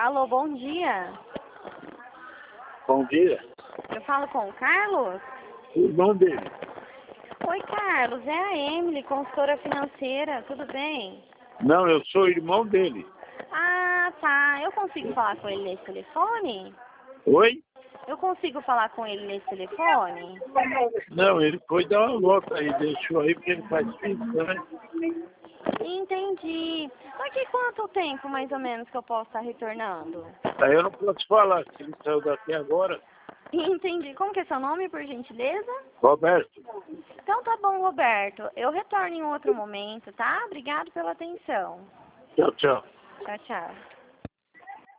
Alô, bom dia. Bom dia. Eu falo com o Carlos? O irmão dele. Oi, Carlos. É a Emily, consultora financeira. Tudo bem? Não, eu sou irmão dele. Ah, tá. Eu consigo falar com ele nesse telefone? Oi? Eu consigo falar com ele nesse telefone? Não, ele foi dar uma volta aí, deixou aí porque ele faz pizza, né? Entendi. Daqui quanto tempo, mais ou menos, que eu posso estar retornando? Aí eu não posso falar, se ele saiu daqui agora. Entendi. Como que é seu nome, por gentileza? Roberto. Então tá bom, Roberto. Eu retorno em outro momento, tá? Obrigado pela atenção. Tchau, tchau. Tchau, tchau.